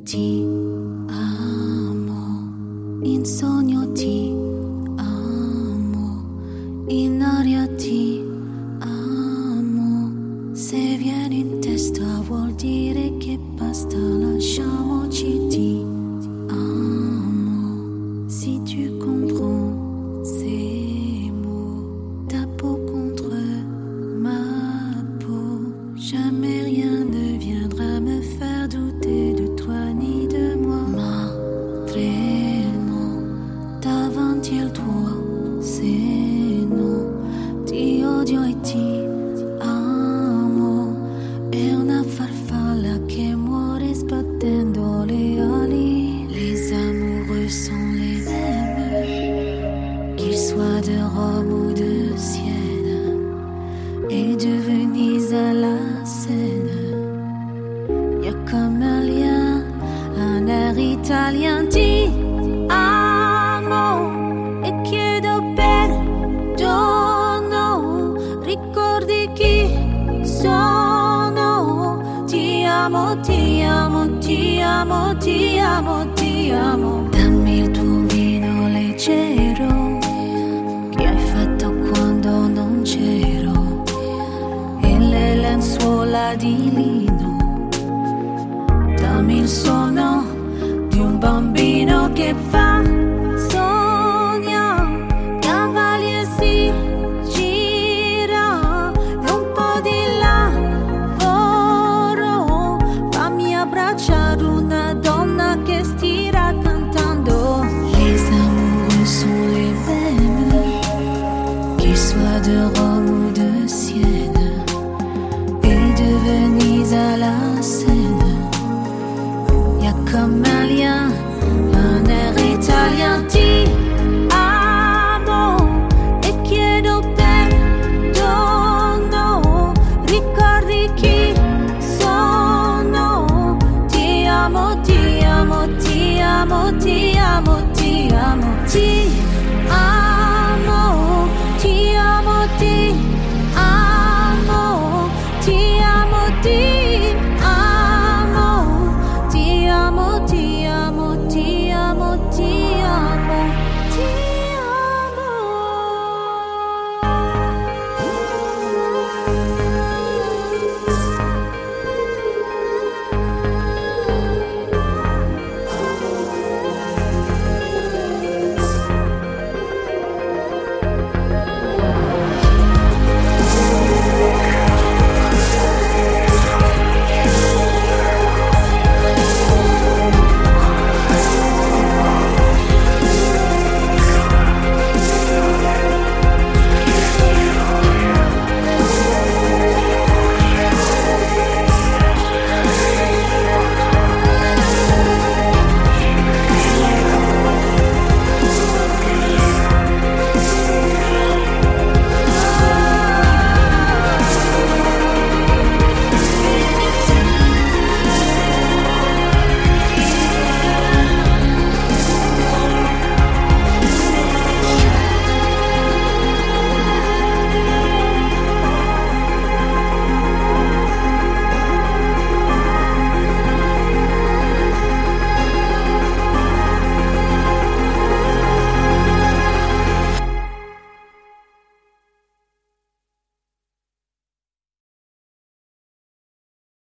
ti amo, in sogno ti amo, in aria ti amo. Se vieni in testa vuol dire che basta, lasciamoci, ti amo. Si tu comprends ces mots, ta peau contre ma peau, jamais rien ne viendra me faire douter de toi ni de moi. Ma davanti al tuo seno ti odio e ti amo. È una farfalla che muore sbattendo le ali. Les amoureux sont les mêmes, qu'ils soient de Rome ou de Sienne, et de Venise à la Seine. Y a comme un lien, un air italien. Ti amo e chiedo perdono, ricordi chi sono. Ti amo, ti amo, ti amo, ti amo, ti amo. Dammi il tuo vino leggero che hai fatto quando non c'ero, e le lenzuola di lino. Dammi il suono di un bambino che fa sogna, cavalli e si gira, e un po' di lavoro. Fammi abbracciare una donna che stira cantando. Les amoureux sont les mêmes, qu'ils soient de Rome ou de Sienne,